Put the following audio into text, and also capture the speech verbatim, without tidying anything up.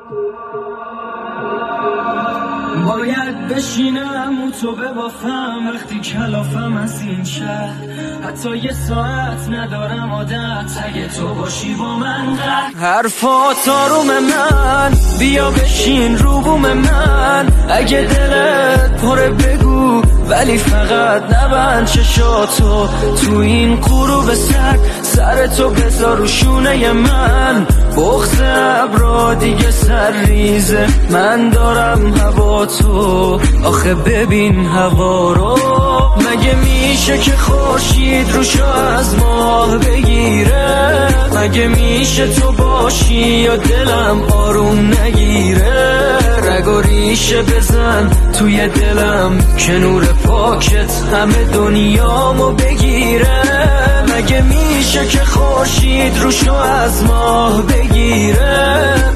باید بشینم و تو ببافم وقتی کلافم از این شهر، حتی یه ساعت ندارم عادت اگه تو باشی با من قهر. حرفات آروم من بیا بشین رو بوم من، اگه دلت پره بگو ولی فقط نبند چشاتو تو این غروب سر، سرتو بذار رو شونه من. بغض ابرا دیگه سر ریزه، من دارم هوا تو آخه ببین هوا رو. مگه میشه که خورشید روشو از ماه بگیره؟ مگه میشه تو باشی یا دلم آروم نگیره؟ رگ و ریشه بزن توی دلم که نور پاکت همه دنیامو بگیره. مگه میشه که خورشید روشو از ماه بگیره؟